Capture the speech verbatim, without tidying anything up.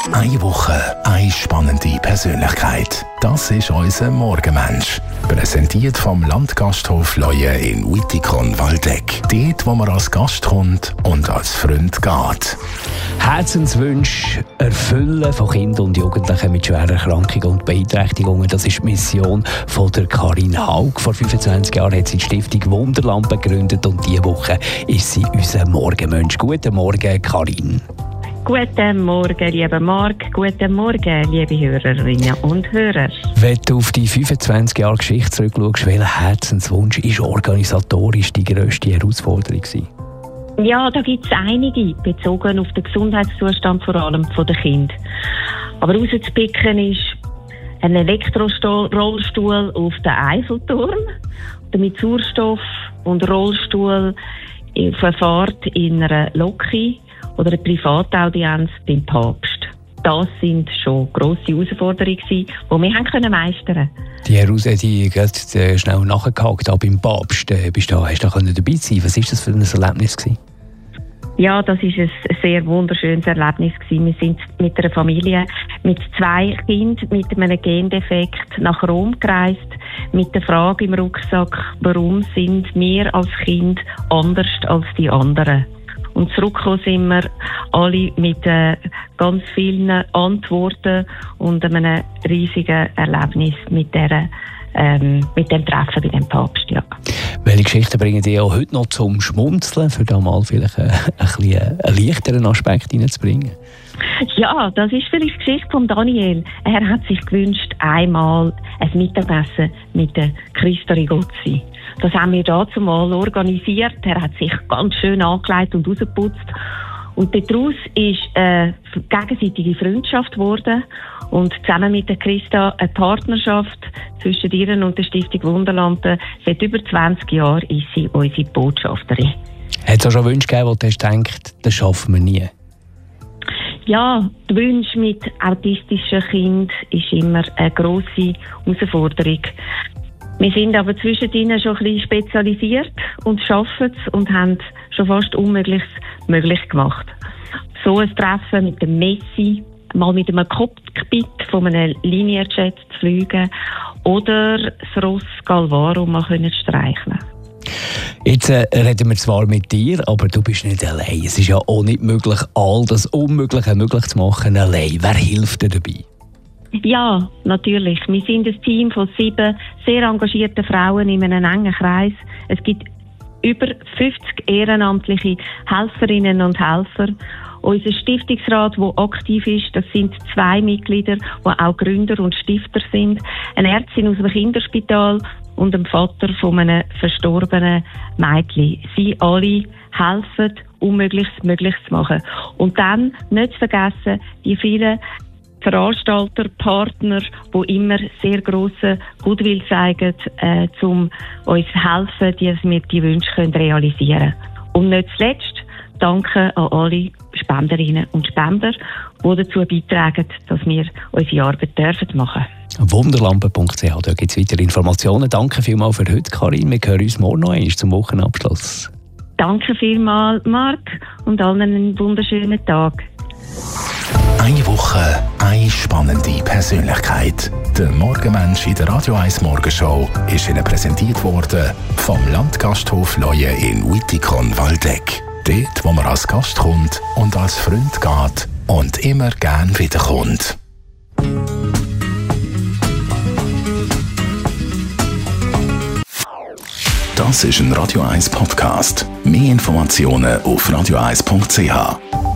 Eine Woche, eine spannende Persönlichkeit. Das ist unser Morgenmensch. Präsentiert vom Landgasthof Leue in Wittikon-Waldeck. Dort, wo man als Gast kommt und als Freund geht. Herzenswünsche erfüllen von Kindern und Jugendlichen mit schweren Erkrankungen und Beeinträchtigungen. Das ist die Mission von der Karin Haug. Vor fünfundzwanzig Jahren hat sie die Stiftung Wunderlampe gegründet und diese Woche ist sie unser Morgenmensch. Guten Morgen, Karin. Guten Morgen, lieber Marc. Guten Morgen, liebe Hörerinnen und Hörer. Wenn du auf die fünfundzwanzig Jahre Geschichte zurückschaust, welcher Herzenswunsch ist organisatorisch die grösste Herausforderung gewesen? Ja, da gibt es einige, bezogen auf den Gesundheitszustand vor allem der Kinder. Aber rauszupicken ist ein Elektrorollstuhl auf den Eiffelturm, mit Sauerstoff und Rollstuhl auf eine Fahrt in einer Loki oder eine Privataudienz beim Papst. Das sind schon grosse Herausforderungen, die wir haben können meistern. Die Herausforderung, die geht äh, schnell nachgehakt, da beim Papst. Äh, bist du da, hast du da dabei sein? Was war das für ein Erlebnis gewesen? Ja, das war ein sehr wunderschönes Erlebnis gewesen. Wir sind mit einer Familie, mit zwei Kindern mit einem Gendefekt nach Rom gereist, mit der Frage im Rucksack, warum sind wir als Kind anders als die anderen? Und zurückgekommen sind wir alle mit äh, ganz vielen Antworten und einem riesigen Erlebnis mit, der, ähm, mit dem Treffen bei dem Papst. Ja. Welche Geschichten bringen dich auch heute noch zum Schmunzeln, für da mal vielleicht ein, ein bisschen einen leichteren Aspekt hineinzubringen? Ja, das ist vielleicht die Geschichte von Daniel. Er hat sich gewünscht, einmal ein Mittagessen mit der Christa Rigozzi. Das haben wir dazu mal organisiert. Er hat sich ganz schön angelegt und rausgeputzt. Und daraus ist eine gegenseitige Freundschaft geworden. Und zusammen mit der Christa eine Partnerschaft zwischen ihr und der Stiftung Wunderlampe. Seit über zwanzig Jahren ist sie unsere Botschafterin. Hat es auch schon Wünsche gegeben, wo du hast gedacht, das schaffen wir nie? Ja, die Wünsche mit autistischen Kindern ist immer eine grosse Herausforderung. Wir sind aber zwischen ihnen schon ein bisschen spezialisiert und schaffen es und haben schon fast Unmögliches möglich gemacht. So ein Treffen mit dem Messi, mal mit einem Cockpit von einem Linearjet zu fliegen oder das Ross Galvaro mal können streicheln. Jetzt äh, reden wir zwar mit dir, aber du bist nicht allein. Es ist ja auch nicht möglich, all das Unmögliche möglich zu machen allein. Wer hilft dir dabei? Ja, natürlich. Wir sind ein Team von sieben sehr engagierten Frauen in einem engen Kreis. Es gibt über fünfzig ehrenamtliche Helferinnen und Helfer. Unser Stiftungsrat, der aktiv ist, das sind zwei Mitglieder, die auch Gründer und Stifter sind. Eine Ärztin aus dem Kinderspital und ein Vater von einem verstorbenen Mädchen. Sie alle helfen, Unmögliches möglich zu machen. Und dann nicht zu vergessen, die vielen Veranstalter, Partner, die immer sehr grossen Goodwill zeigen, äh, um uns zu helfen, dass wir die Wünsche können realisieren können. Und nicht zuletzt danke an alle Spenderinnen und Spender, die dazu beitragen, dass wir unsere Arbeit dürfen machen. Wunderlampe punkt c h, da gibt es weitere Informationen. Danke vielmals für heute, Karin. Wir hören uns morgen noch einmal zum Wochenabschluss. Danke vielmals, Marc, und allen einen wunderschönen Tag. Eine Woche, eine spannende Persönlichkeit. Der Morgenmensch in der Radio eins Morgenshow ist Ihnen präsentiert worden vom Landgasthof Leue in Wittikon-Waldeck. Dort, wo man als Gast kommt und als Freund geht und immer gern wiederkommt. Das ist ein Radio eins Podcast. Mehr Informationen auf radio eins punkt c h.